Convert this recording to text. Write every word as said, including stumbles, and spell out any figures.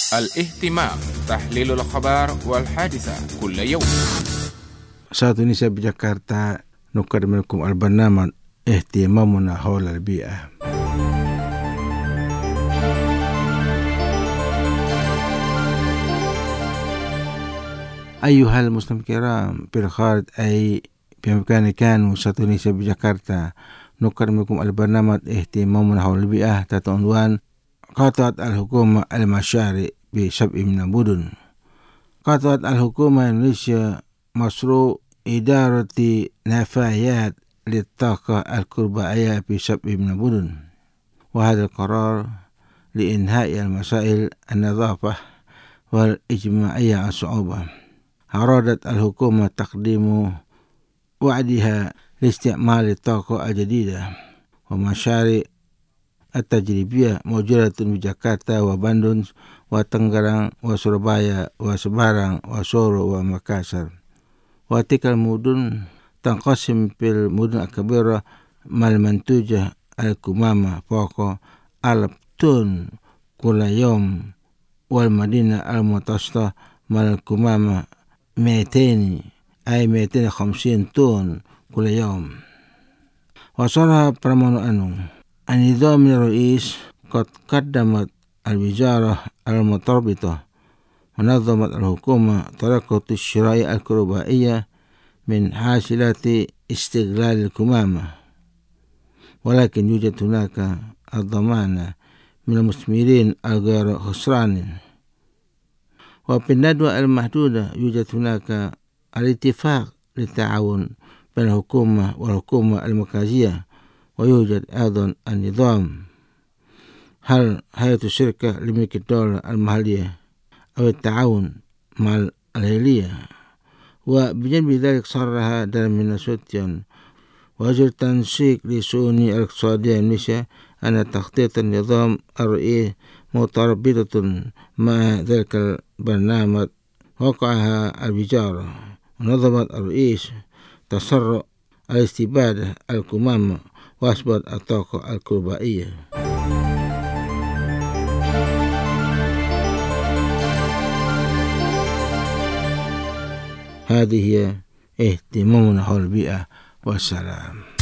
الاهتمام تحليل الأخبار والحادثة كل يوم. Saat ini saya di Jakarta, nukar minkum al-barnamaj ihtimamuna haula al-bi'ah. Ayuhal muslim kiram fil kharij ay fi makan kanu saat ini saya di Jakarta, nukar minkum al-barnamaj ihtimamuna haula al-bi'ah tata unwan qata'at al-hukumah al-masyari' bi sab'i min al-mudun. Qata'at al-hukumah Indonesia masru' idarati nafayat للطاقة الكهربائية في سبع من المدن، وهذا القرار لإنهاء المسائل النظافة والإجتماعية عن صعوبة. أرادت الحكومة تقديم وعدها لاستعمال الطاقة الجديدة ومشاريع التجريبية موجودة في جاكرتا وبندون وتنgerang وسوربايا وسبارang وسورو ومكاسر. وتلك المدن تنقسم في المدن الكبيرة مع المنتوجة الكمامة فوق ألف طن كل يوم، والمدينة المتوسطة مع الكمامة مئتين أي مئتين وخمسين طن كل يوم. وصرح برمانو أنو النظام الرئيس قد قدمت الوزارة المتربطة ونظمت الحكومة طريقة الشراء الكهربائية من حاصلات استغلال الكمامة، ولكن يوجد هناك الضمان من المستثمرين الغير خسران. وفي الندوة المحدودة يوجد هناك الاتفاق للتعاون بين الحكومة والحكومة المركزية، ويوجد أيضا النظام هل هيئة الشركة لملك الدولة المحلية أو التعاون مع الأهلية. وبجانب ذلك صرح دارمين ناسوتيان وزير التنسيق لشؤون الاقتصادية إندونيسيا أن تخطيط النظام الرئيسي متربطة مع ذلك البرنامج وقعها الوزارة ونظمت الرئيس تسرع الاستبادة الكمامة وأثبت الطاقة الكهربائية. هذه هي اهتمامنا حول البيئة والسلام.